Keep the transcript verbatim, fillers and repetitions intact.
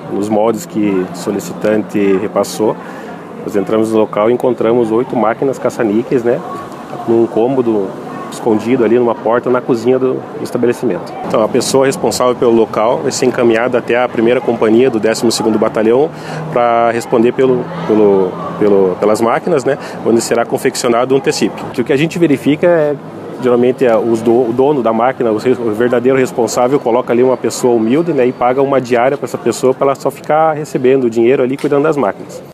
nos moldes que o solicitante repassou. Nós entramos no local e encontramos oito máquinas caça-níqueis, né, num cômodo escondido ali numa porta na cozinha do estabelecimento. Então, a pessoa responsável pelo local vai ser encaminhada até a primeira companhia do décimo segundo Batalhão para responder pelo, pelo, pelo, pelas máquinas, né, onde será confeccionado um T C I P. O que a gente verifica é, geralmente, é os do, o dono da máquina, o verdadeiro responsável, coloca ali uma pessoa humilde, né, e paga uma diária para essa pessoa para ela só ficar recebendo o dinheiro ali cuidando das máquinas.